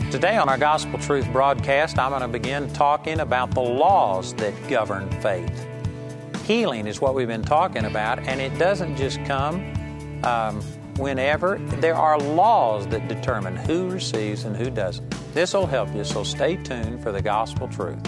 Today on our Gospel Truth broadcast, I'm going to begin talking about the laws that govern faith. Healing is what we've been talking about, and it doesn't just come whenever. There are laws that determine who receives and who doesn't. This will help you, so stay tuned for the Gospel Truth.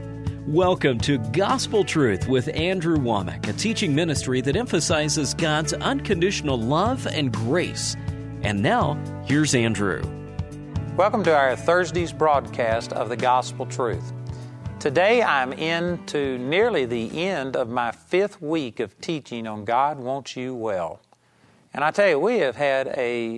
Welcome to Gospel Truth with Andrew Womack, a teaching ministry that emphasizes God's unconditional love and grace. And now, here's Andrew. Welcome to our Thursday's broadcast of the Gospel Truth. Today I'm into nearly the end of my 5th week of teaching on God Wants You Well. And I tell you, we have had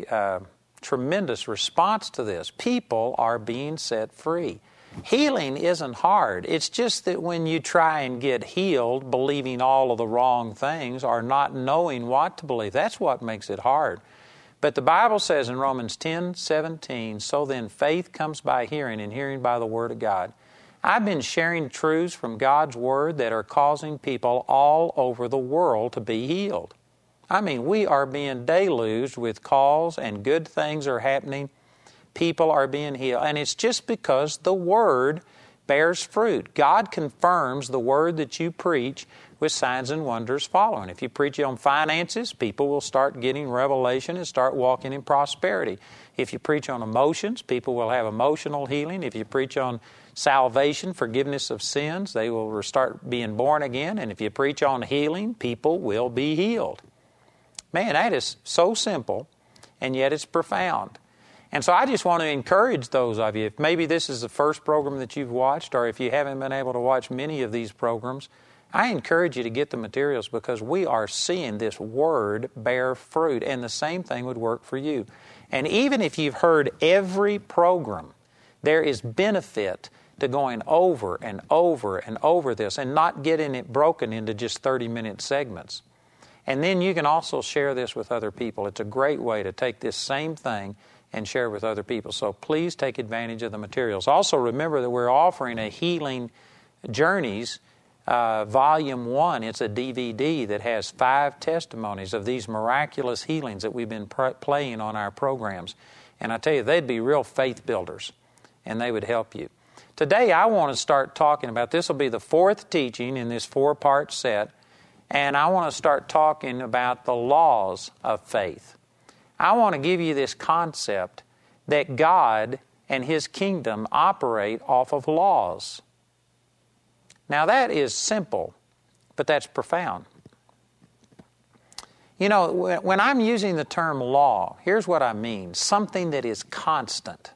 a tremendous response to this. People are being set free. Healing isn't hard. It's just that when you try and get healed, believing all of the wrong things or not knowing what to believe, that's what makes it hard. But the Bible says in Romans 10:17, so then faith comes by hearing, and hearing by the Word of God. I've been sharing truths from God's Word that are causing people all over the world to be healed. I mean, we are being deluged with calls, and good things are happening. People are being healed. And it's just because the Word bears fruit. God confirms the Word that you preach with signs and wonders following. If you preach on finances, people will start getting revelation and start walking in prosperity. If you preach on emotions, people will have emotional healing. If you preach on salvation, forgiveness of sins, they will start being born again. And if you preach on healing, people will be healed. Man, that is so simple, and yet it's profound. And so I just want to encourage those of you, if maybe this is the first program that you've watched, or if you haven't been able to watch many of these programs, I encourage you to get the materials, because we are seeing this Word bear fruit, and the same thing would work for you. And even if you've heard every program, there is benefit to going over and over and over this and not getting it broken into just 30-minute segments. And then you can also share this with other people. It's a great way to take this same thing and share with other people. So please take advantage of the materials. Also remember that we're offering a Healing Journeys Volume 1. It's a DVD that has 5 testimonies of these miraculous healings that we've been playing on our programs. And I tell you, they'd be real faith builders, and they would help you. Today I want to start talking about, this will be the 4th teaching in this 4-part set, and I want to start talking about the laws of faith. I want to give you this concept that God and His kingdom operate off of laws. Now that is simple, but that's profound. You know, when I'm using the term law, here's what I mean. Something that is constant.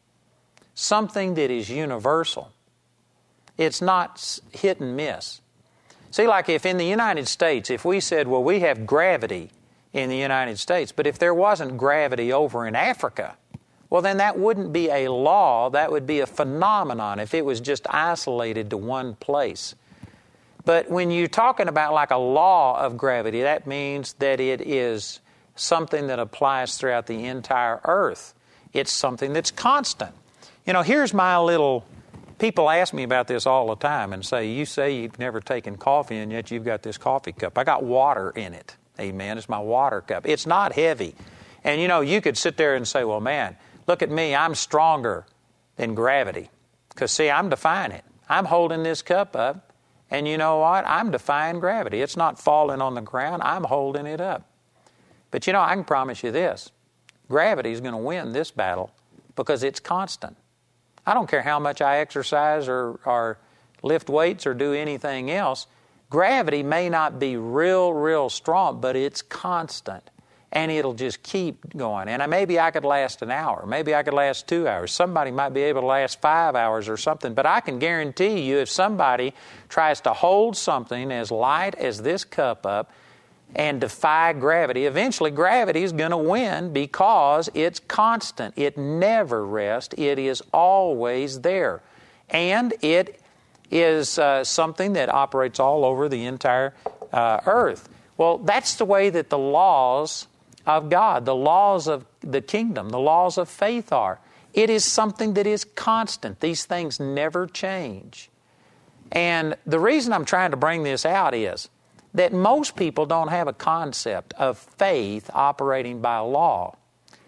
Something that is universal. It's not hit and miss. See, like if in the United States, if we said, well, we have gravity in the United States, but if there wasn't gravity over in Africa, well, then that wouldn't be a law. That would be a phenomenon if it was just isolated to one place. But when you're talking about like a law of gravity, that means that it is something that applies throughout the entire earth. It's something that's constant. You know, here's my little... People ask me about this all the time and say you've never taken coffee, and yet you've got this coffee cup. I got water in it. Amen. It's my water cup. It's not heavy. And you know, you could sit there and say, well, man, look at me, I'm stronger than gravity. Because, see, I'm defying it. I'm holding this cup up, and you know what? I'm defying gravity. It's not falling on the ground. I'm holding it up. But, you know, I can promise you this. Gravity is going to win this battle because it's constant. I don't care how much I exercise or lift weights or do anything else. Gravity may not be real strong, but it's constant. And it'll just keep going. And maybe I could last an hour. Maybe I could last 2 hours. Somebody might be able to last 5 hours or something. But I can guarantee you, if somebody tries to hold something as light as this cup up and defy gravity, eventually gravity is going to win because it's constant. It never rests. It is always there. And it is something that operates all over the entire earth. Well, that's the way that the laws of God, the laws of the kingdom, the laws of faith are. It is something that is constant. These things never change. And the reason I'm trying to bring this out is that most people don't have a concept of faith operating by law.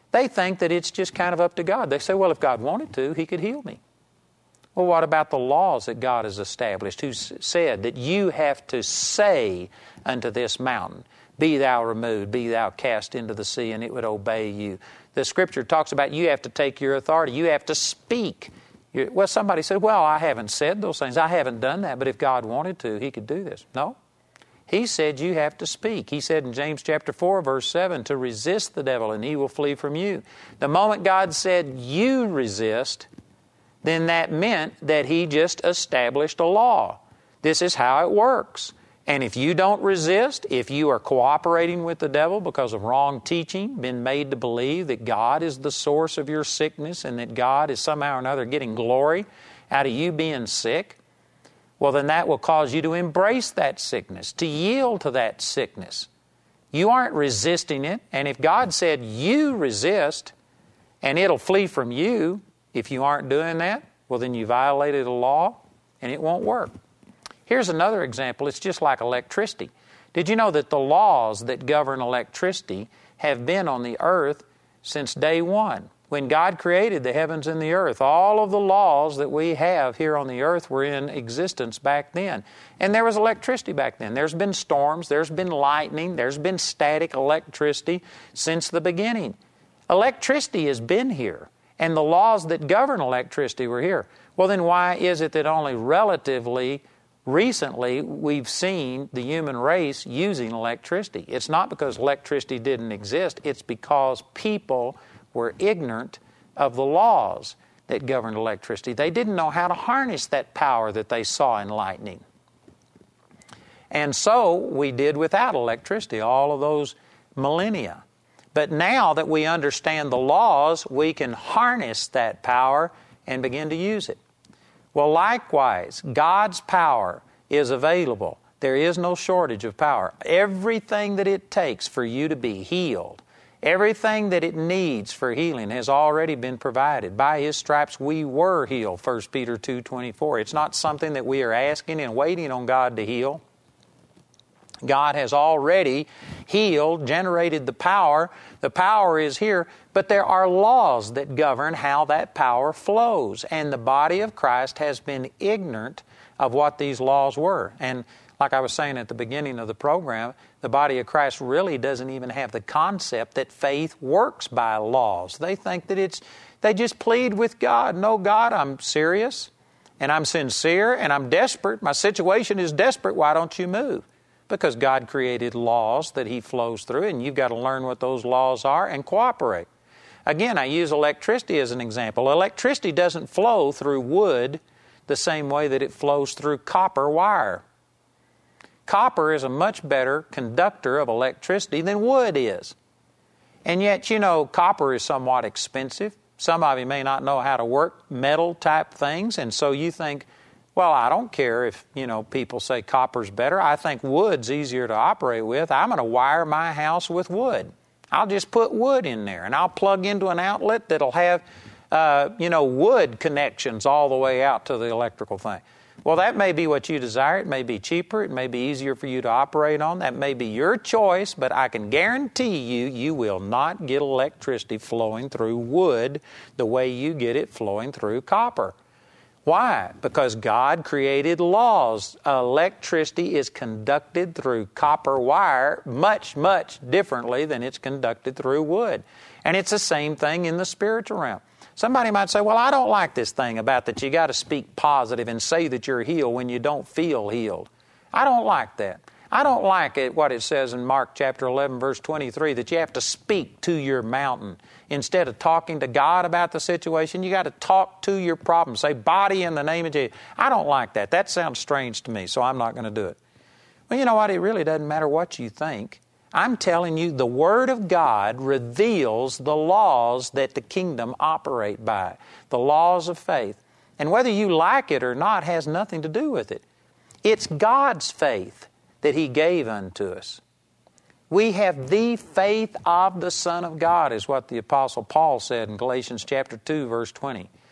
They think that it's just kind of up to God. They say, well, if God wanted to, He could heal me. Well, what about the laws that God has established, who said that you have to say unto this mountain, be thou removed, be thou cast into the sea, and it would obey you. The Scripture talks about you have to take your authority. You have to speak. Well, somebody said, well, I haven't said those things. I haven't done that. But if God wanted to, He could do this. No. He said you have to speak. He said in James chapter 4, verse 7, to resist the devil and he will flee from you. The moment God said you resist, then that meant that He just established a law. This is how it works. And if you don't resist, if you are cooperating with the devil because of wrong teaching, been made to believe that God is the source of your sickness and that God is somehow or another getting glory out of you being sick, well, then that will cause you to embrace that sickness, to yield to that sickness. You aren't resisting it. And if God said you resist and it'll flee from you, if you aren't doing that, well, then you violated a law and it won't work. Here's another example. It's just like electricity. Did you know that the laws that govern electricity have been on the earth since day one? When God created the heavens and the earth, all of the laws that we have here on the earth were in existence back then. And there was electricity back then. There's been storms, there's been lightning, there's been static electricity since the beginning. Electricity has been here, and the laws that govern electricity were here. Well, then why is it that only relatively recently we've seen the human race using electricity? It's not because electricity didn't exist. It's because people were ignorant of the laws that governed electricity. They didn't know how to harness that power that they saw in lightning. And so we did without electricity all of those millennia. But now that we understand the laws, we can harness that power and begin to use it. Well, likewise, God's power is available. There is no shortage of power. Everything that it takes for you to be healed, everything that it needs for healing has already been provided. By His stripes we were healed, 1 Peter 2:24. It's not something that we are asking and waiting on God to heal. God has already healed, generated the power. The power is here, but there are laws that govern how that power flows. And the body of Christ has been ignorant of what these laws were. And like I was saying at the beginning of the program, the body of Christ really doesn't even have the concept that faith works by laws. They think that they just plead with God. No, God, I'm serious, and I'm sincere, and I'm desperate. My situation is desperate. Why don't you move? Because God created laws that He flows through, and you've got to learn what those laws are and cooperate. Again, I use electricity as an example. Electricity doesn't flow through wood the same way that it flows through copper wire. Copper is a much better conductor of electricity than wood is. And yet, copper is somewhat expensive. Some of you may not know how to work metal type things, and so you think, well, I don't care if, people say copper's better. I think wood's easier to operate with. I'm going to wire my house with wood. I'll just put wood in there, and I'll plug into an outlet that'll have, wood connections all the way out to the electrical thing. Well, that may be what you desire. It may be cheaper. It may be easier for you to operate on. That may be your choice, but I can guarantee you will not get electricity flowing through wood the way you get it flowing through copper. Why? Because God created laws. Electricity is conducted through copper wire much, much differently than it's conducted through wood. And it's the same thing in the spiritual realm. Somebody might say, well, I don't like this thing about that you got to speak positive and say that you're healed when you don't feel healed. I don't like that. I don't like it, what it says in Mark chapter 11, verse 23, that you have to speak to your mountain. Instead of talking to God about the situation, you got to talk to your problem. Say, body in the name of Jesus. I don't like that. That sounds strange to me, so I'm not going to do it. Well, you know what? It really doesn't matter what you think. I'm telling you, the Word of God reveals the laws that the kingdom operate by, the laws of faith. And whether you like it or not has nothing to do with it. It's God's faith that He gave unto us. We have the faith of the Son of God, is what the Apostle Paul said in Galatians chapter 2, verse 20.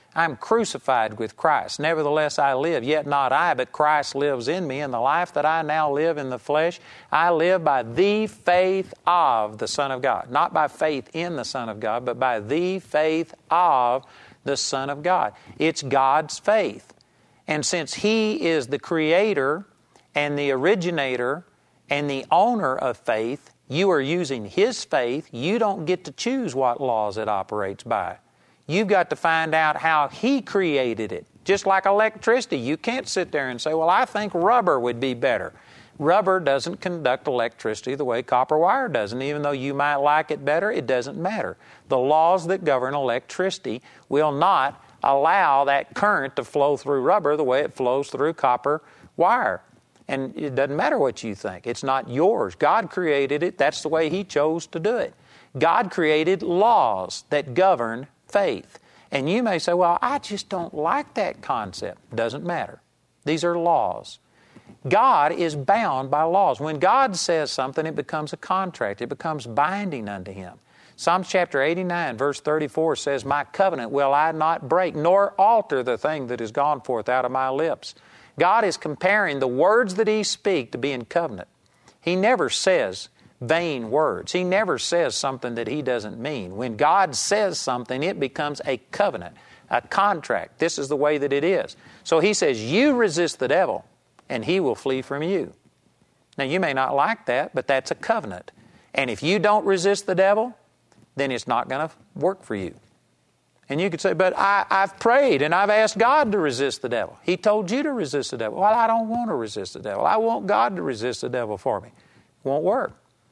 I'm crucified with Christ. Nevertheless I live, yet not I, but Christ lives in me. And the life that I now live in the flesh, I live by the faith of the Son of God. Not by faith in the Son of God, but by the faith of the Son of God. It's God's faith. And since He is the creator and the originator and the owner of faith, you are using His faith. You don't get to choose what laws it operates by. You've got to find out how He created it. Just like electricity, you can't sit there and say, well, I think rubber would be better. Rubber doesn't conduct electricity the way copper wire does, and even though you might like it better, it doesn't matter. The laws that govern electricity will not allow that current to flow through rubber the way it flows through copper wire. And it doesn't matter what you think. It's not yours. God created it. That's the way He chose to do it. God created laws that govern faith. And you may say, well, I just don't like that concept. Doesn't matter. These are laws. God is bound by laws. When God says something, it becomes a contract. It becomes binding unto Him. Psalms chapter 89, verse 34 says, my covenant will I not break, nor alter the thing that is gone forth out of my lips. God is comparing the words that He speaks to be in covenant. He never says vain words. He never says something that He doesn't mean. When God says something, it becomes a covenant, a contract. This is the way that it is. So He says, you resist the devil, and he will flee from you. Now, you may not like that, but that's a covenant. And if you don't resist the devil, then it's not going to work for you. And you could say, but I've prayed and I've asked God to resist the devil. He told you to resist the devil. Well, I don't want to resist the devil. I want God to resist the devil for me. It won't work.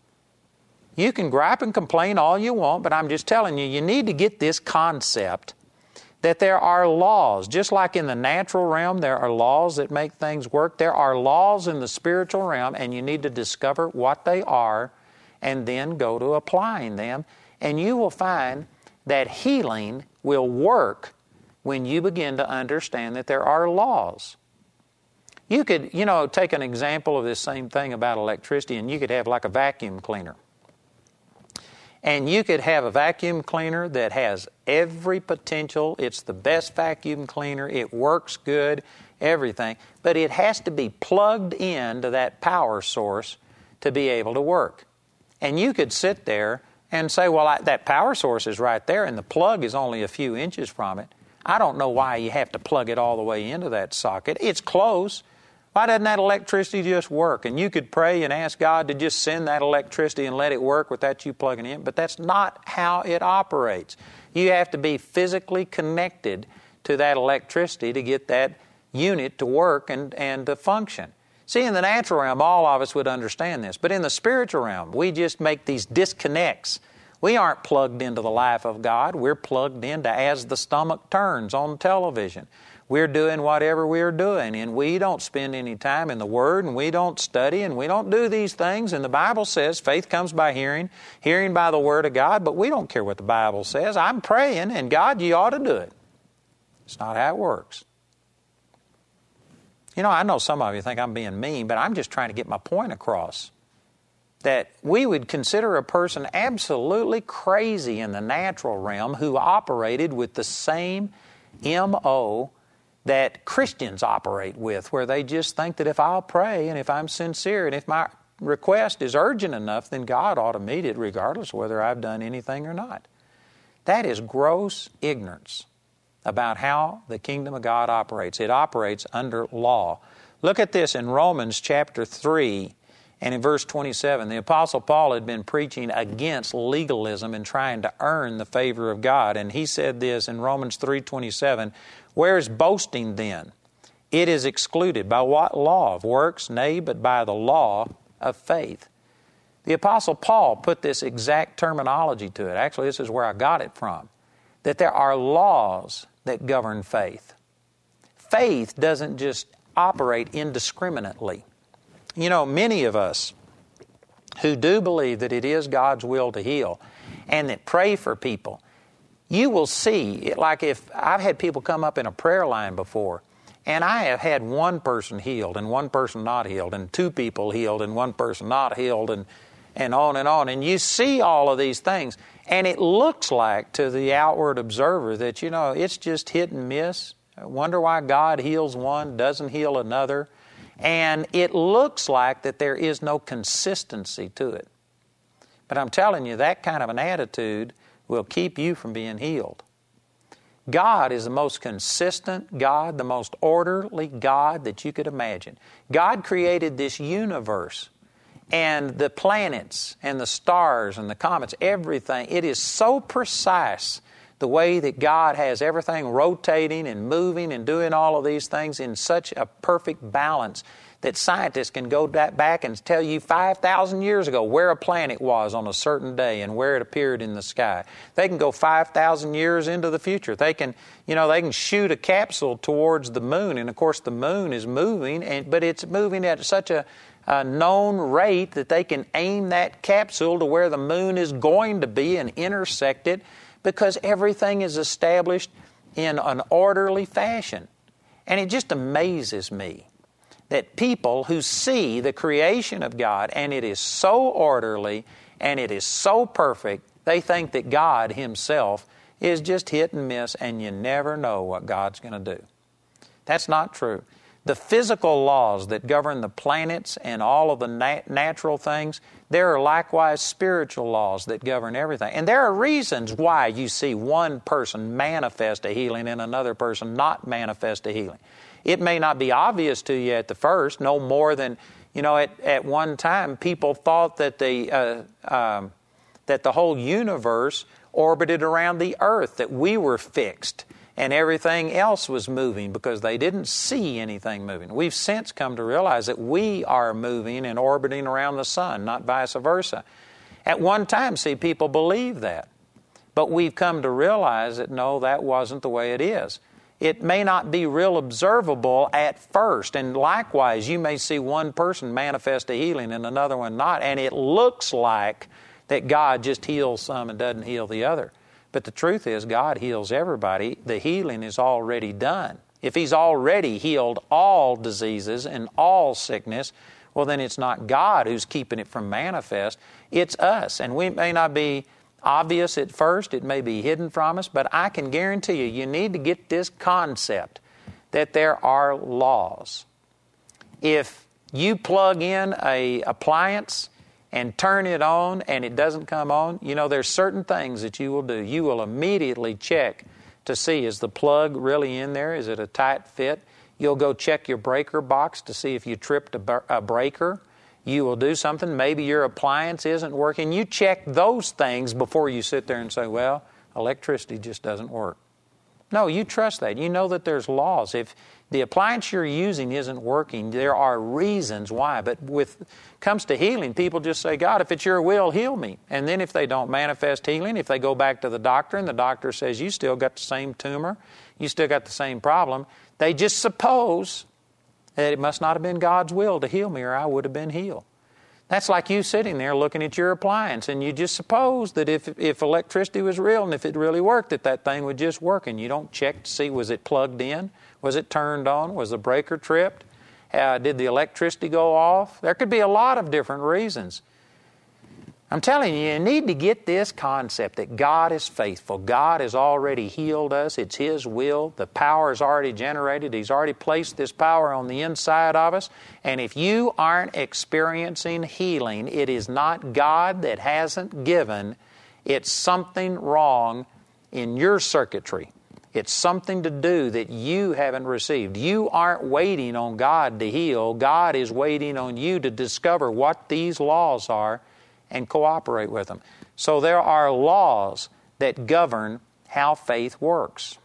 You can gripe and complain all you want, but I'm just telling you, you need to get this concept that there are laws. Just like in the natural realm, there are laws that make things work. There are laws in the spiritual realm, and you need to discover what they are and then go to applying them. And you will find that healing will work when you begin to understand that there are laws. You could, take an example of this same thing about electricity, and you could have like a vacuum cleaner. And you could have a vacuum cleaner that has every potential. It's the best vacuum cleaner. It works good, everything. But it has to be plugged into that power source to be able to work. And you could sit there and say, well, that power source is right there and the plug is only a few inches from it. I don't know why you have to plug it all the way into that socket. It's close. Why doesn't that electricity just work? And you could pray and ask God to just send that electricity and let it work without you plugging it in. But that's not how it operates. You have to be physically connected to that electricity to get that unit to work and to function. See, in the natural realm, all of us would understand this. But in the spiritual realm, we just make these disconnects. We aren't plugged into the life of God. We're plugged into as the stomach turns on television. We're doing whatever we're doing, and we don't spend any time in the Word, and we don't study, and we don't do these things. And the Bible says faith comes by hearing, hearing by the Word of God, but we don't care what the Bible says. I'm praying, and God, you ought to do it. It's not how it works. I know some of you think I'm being mean, but I'm just trying to get my point across. That we would consider a person absolutely crazy in the natural realm who operated with the same M.O. that Christians operate with, where they just think that if I'll pray and if I'm sincere and if my request is urgent enough, then God ought to meet it regardless of whether I've done anything or not. That is gross ignorance about how the kingdom of God operates. It operates under law. Look at this in Romans chapter 3 and in verse 27. The Apostle Paul had been preaching against legalism and trying to earn the favor of God. And he said this in Romans 3:27, where is boasting then? It is excluded. By what law? Of works? Nay, but by the law of faith. The Apostle Paul put this exact terminology to it. Actually, this is where I got it from. That there are laws that govern faith. Faith doesn't just operate indiscriminately. Many of us who do believe that it is God's will to heal and that pray for people, you will see, like if I've had people come up in a prayer line before, and I have had one person healed and one person not healed, and two people healed and one person not healed, and and on and on. And you see all of these things. And it looks like to the outward observer that, it's just hit and miss. I wonder why God heals one, doesn't heal another. And it looks like that there is no consistency to it. But I'm telling you, that kind of an attitude will keep you from being healed. God is the most consistent God, the most orderly God that you could imagine. God created this universe and the planets and the stars and the comets, everything. It is so precise the way that God has everything rotating and moving and doing all of these things in such a perfect balance that scientists can go back and tell you 5,000 years ago where a planet was on a certain day and where it appeared in the sky. They can go 5,000 years into the future. They can shoot a capsule towards the moon, and of course the moon is moving, but it's moving at such a known rate that they can aim that capsule to where the moon is going to be and intersect it, because everything is established in an orderly fashion. And it just amazes me that people who see the creation of God, and it is so orderly and it is so perfect, they think that God Himself is just hit and miss, and you never know what God's going to do. That's not true. The physical laws that govern the planets and all of the natural things, there are likewise spiritual laws that govern everything. And there are reasons why you see one person manifest a healing and another person not manifest a healing. It may not be obvious to you at the first, no more than, at one time people thought that the whole universe orbited around the earth, that we were fixed and everything else was moving because they didn't see anything moving. We've since come to realize that we are moving and orbiting around the sun, not vice versa. At one time, people believed that. But we've come to realize that no, that wasn't the way it is. It may not be real observable at first, and likewise, you may see one person manifest a healing and another one not, and it looks like that God just heals some and doesn't heal the other. But the truth is, God heals everybody. The healing is already done. If He's already healed all diseases and all sickness, well, then it's not God who's keeping it from manifest. It's us. And we may not be obvious at first. It may be hidden from us. But I can guarantee you need to get this concept that there are laws. If you plug in an appliance and turn it on and it doesn't come on, there's certain things that you will do. You will immediately check to see, is the plug really in there? Is it a tight fit? You'll go check your breaker box to see if you tripped a breaker. You will do something. Maybe your appliance isn't working. You check those things before you sit there and say, well, electricity just doesn't work. No, you trust that. You know that there's laws. If the appliance you're using isn't working, there are reasons why. But comes to healing, people just say, God, if it's your will, heal me. And then if they don't manifest healing, if they go back to the doctor and the doctor says, you still got the same tumor, you still got the same problem, they just suppose that it must not have been God's will to heal me or I would have been healed. That's like you sitting there looking at your appliance and you just suppose that if electricity was real and if it really worked, that thing would just work, and you don't check to see, was it plugged in? Was it turned on? Was the breaker tripped? Did the electricity go off? There could be a lot of different reasons. I'm telling you, you need to get this concept that God is faithful. God has already healed us. It's His will. The power is already generated. He's already placed this power on the inside of us. And if you aren't experiencing healing, it is not God that hasn't given. It's something wrong in your circuitry. It's something to do that you haven't received. You aren't waiting on God to heal. God is waiting on you to discover what these laws are and cooperate with them. So there are laws that govern how faith works.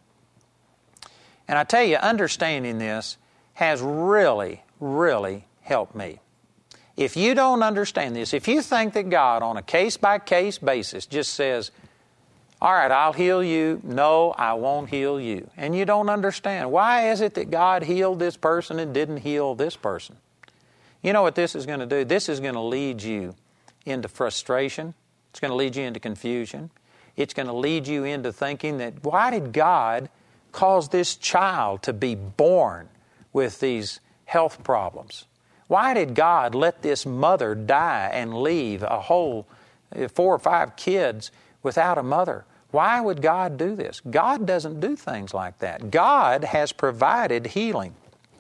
And I tell you, understanding this has really, really helped me. If you don't understand this, if you think that God on a case-by-case basis just says, all right, I'll heal you. No, I won't heal you. And you don't understand. Why is it that God healed this person and didn't heal this person? You know what this is going to do? This is going to lead you into frustration. It's going to lead you into confusion. It's going to lead you into thinking that, why did God cause this child to be born with these health problems? Why did God let this mother die and leave a whole 4 or 5 kids without a mother? Why would God do this? God doesn't do things like that. God has provided healing.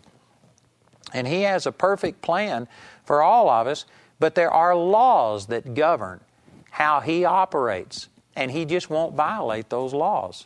And He has a perfect plan for all of us, but there are laws that govern how He operates, and He just won't violate those laws.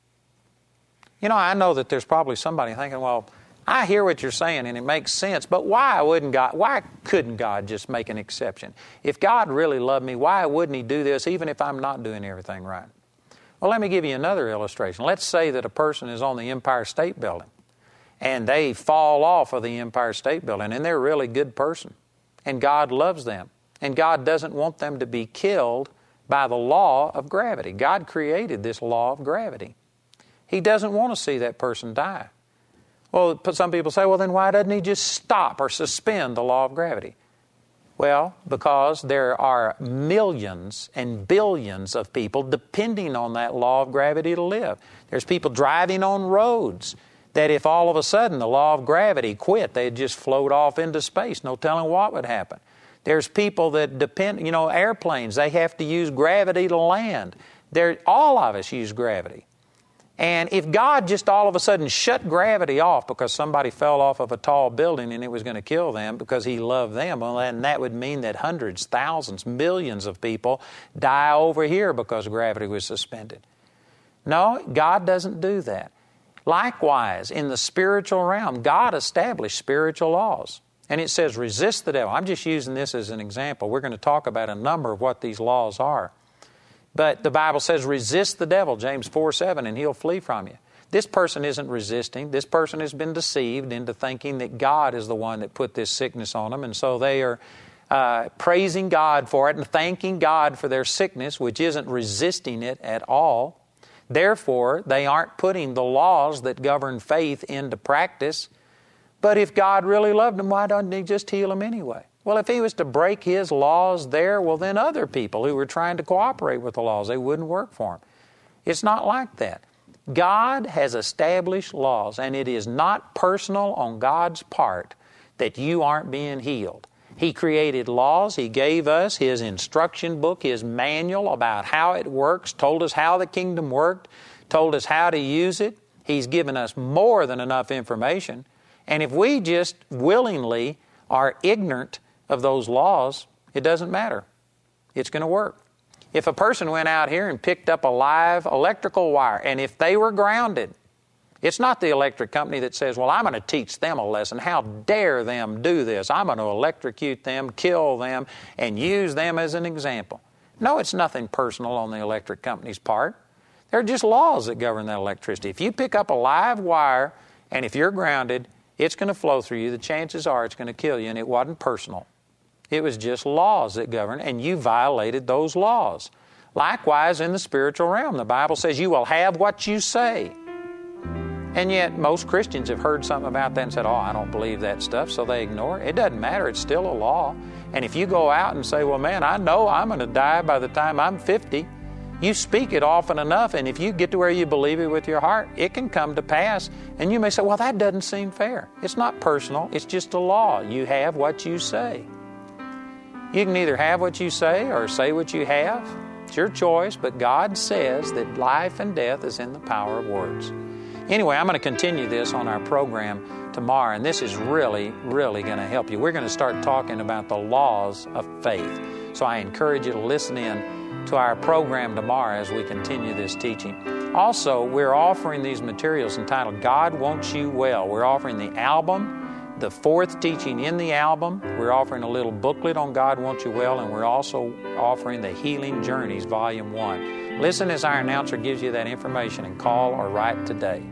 You know, I know that there's probably somebody thinking, well, I hear what you're saying and it makes sense, but why couldn't God just make an exception? If God really loved me, why wouldn't He do this even if I'm not doing everything right? Well, let me give you another illustration. Let's say that a person is on the Empire State Building and they fall off of the Empire State Building and they're a really good person and God loves them and God doesn't want them to be killed by the law of gravity. God created this law of gravity. He doesn't want to see that person die. Well, some people say, well, then why doesn't He just stop or suspend the law of gravity? Well, because there are millions and billions of people depending on that law of gravity to live. There's people driving on roads that if all of a sudden the law of gravity quit, they'd just float off into space. No telling what would happen. There's people that depend, airplanes, they have to use gravity to land. All of us use gravity. And if God just all of a sudden shut gravity off because somebody fell off of a tall building and it was going to kill them because He loved them, well, then that would mean that hundreds, thousands, millions of people die over here because gravity was suspended. No, God doesn't do that. Likewise, in the spiritual realm, God established spiritual laws. And it says, resist the devil. I'm just using this as an example. We're going to talk about a number of what these laws are. But the Bible says, resist the devil, James 4:7, and he'll flee from you. This person isn't resisting. This person has been deceived into thinking that God is the one that put this sickness on them. And so they are praising God for it and thanking God for their sickness, which isn't resisting it at all. Therefore, they aren't putting the laws that govern faith into practice. But if God really loved them, why doesn't He just heal them anyway? Well, if He was to break His laws there, well, then other people who were trying to cooperate with the laws, they wouldn't work for Him. It's not like that. God has established laws, and it is not personal on God's part that you aren't being healed. He created laws. He gave us His instruction book, His manual about how it works, told us how the kingdom worked, told us how to use it. He's given us more than enough information. And if we just willingly are ignorant of those laws, it doesn't matter. It's going to work. If a person went out here and picked up a live electrical wire, and if they were grounded, it's not the electric company that says, well, I'm going to teach them a lesson. How dare them do this? I'm going to electrocute them, kill them, and use them as an example. No, it's nothing personal on the electric company's part. There are just laws that govern that electricity. If you pick up a live wire, and if you're grounded, it's going to flow through you. The chances are it's going to kill you, and it wasn't personal. It was just laws that govern, and you violated those laws. Likewise, in the spiritual realm, the Bible says you will have what you say. And yet, most Christians have heard something about that and said, oh, I don't believe that stuff, so they ignore it. It doesn't matter. It's still a law. And if you go out and say, well, man, I know I'm going to die by the time I'm 50, you speak it often enough, and if you get to where you believe it with your heart, it can come to pass. And you may say, well, that doesn't seem fair. It's not personal. It's just a law. You have what you say. You can either have what you say or say what you have. It's your choice, but God says that life and death is in the power of words. Anyway, I'm going to continue this on our program tomorrow, and this is really, really going to help you. We're going to start talking about the laws of faith. So I encourage you to listen in to our program tomorrow as we continue this teaching. Also, we're offering these materials entitled God Wants You Well. We're offering the album, the 4th teaching in the album. We're offering a little booklet on God Wants You Well, and we're also offering the Healing Journeys, Volume 1. Listen as our announcer gives you that information, and call or write today.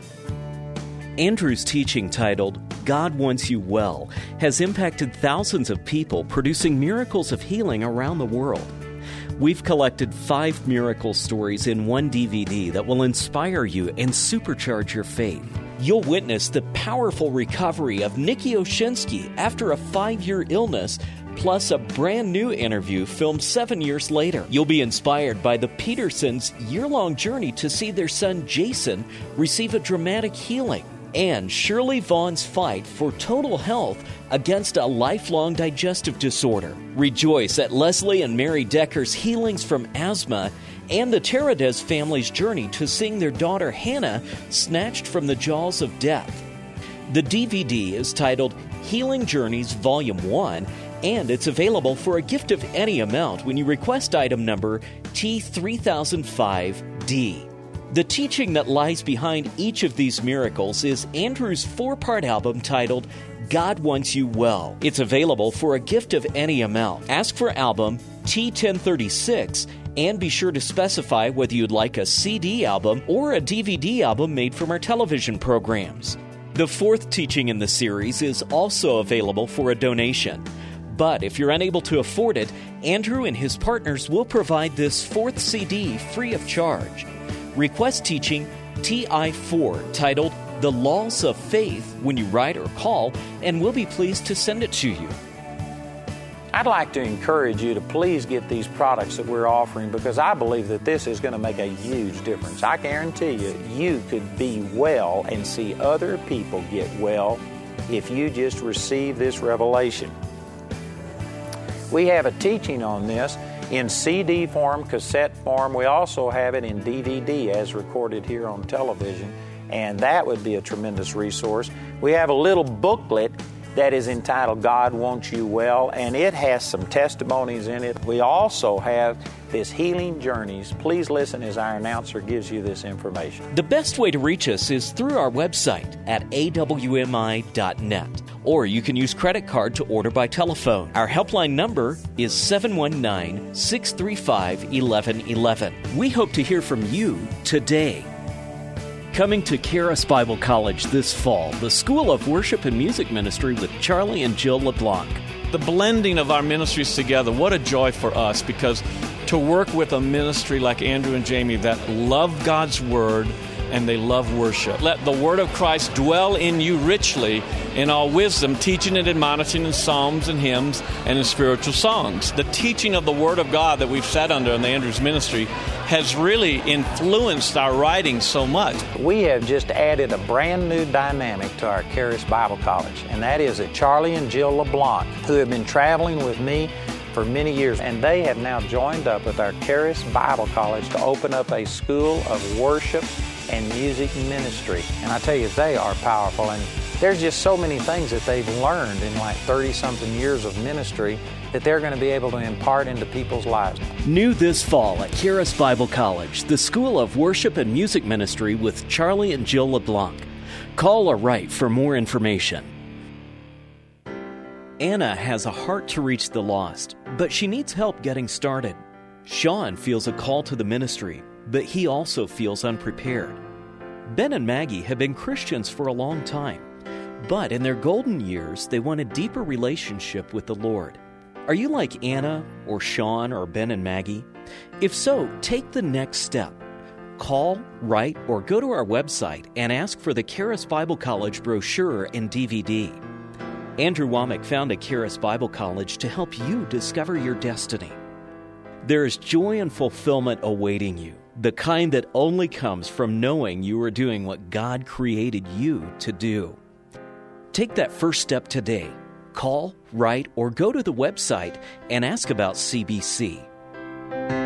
Andrew's teaching, titled God Wants You Well, has impacted thousands of people, producing miracles of healing around the world. We've collected 5 miracle stories in one DVD that will inspire you and supercharge your faith. You'll witness the powerful recovery of Nikki Oshinsky after a 5-year illness, plus a brand new interview filmed 7 years later. You'll be inspired by the Petersons' year-long journey to see their son Jason receive a dramatic healing. and Shirley Vaughn's fight for total health against a lifelong digestive disorder. Rejoice at Leslie and Mary Decker's healings from asthma and the Teradez family's journey to seeing their daughter Hannah snatched from the jaws of death. The DVD is titled Healing Journeys Volume 1, and it's available for a gift of any amount when you request item number T3005D. The teaching that lies behind each of these miracles is Andrew's 4-part album titled God Wants You Well. It's available for a gift of any amount. Ask for album T1036 and be sure to specify whether you'd like a CD album or a DVD album made from our television programs. The 4th teaching in the series is also available for a donation. But if you're unable to afford it, Andrew and his partners will provide this 4th CD free of charge. Request teaching TI4 titled The Laws of Faith when you write or call, and we'll be pleased to send it to you. I'd like to encourage you to please get these products that we're offering because I believe that this is going to make a huge difference. I guarantee you, you could be well and see other people get well if you just receive this revelation. We have a teaching on this in CD form, cassette form. We also have it in DVD as recorded here on television, and that would be a tremendous resource. We have a little booklet that is entitled God Wants You Well, and it has some testimonies in it. We also have this Healing Journeys. Please listen as our announcer gives you this information. The best way to reach us is through our website at awmi.net, or you can use credit card to order by telephone. Our helpline number is 719-635-1111. We hope to hear from you today. Coming to Charis Bible College this fall, the School of Worship and Music Ministry with Charlie and Jill LeBlanc. The blending of our ministries together, what a joy for us, because to work with a ministry like Andrew and Jamie that love God's Word and they love worship. Let the Word of Christ dwell in you richly in all wisdom, teaching and admonishing in psalms and hymns and in spiritual songs. The teaching of the Word of God that we've sat under in the Andrews ministry has really influenced our writing so much. We have just added a brand new dynamic to our Charis Bible College, and that is that Charlie and Jill LeBlanc, who have been traveling with me for many years, and they have now joined up with our Charis Bible College to open up a school of worship and music ministry. And I tell you, they are powerful, and there's just so many things that they've learned in like 30-something years of ministry that they're going to be able to impart into people's lives. New this fall at Charis Bible College, the School of Worship and Music Ministry with Charlie and Jill LeBlanc. Call or write for more information. Anna has a heart to reach the lost, but she needs help getting started. Sean feels a call to the ministry, but he also feels unprepared. Ben and Maggie have been Christians for a long time, but in their golden years, they want a deeper relationship with the Lord. Are you like Anna or Sean or Ben and Maggie? If so, take the next step. Call, write, or go to our website and ask for the Charis Bible College brochure and DVD. Andrew Womack founded Charis Bible College to help you discover your destiny. There is joy and fulfillment awaiting you, the kind that only comes from knowing you are doing what God created you to do. Take that first step today. Call, write, or go to the website and ask about CBC.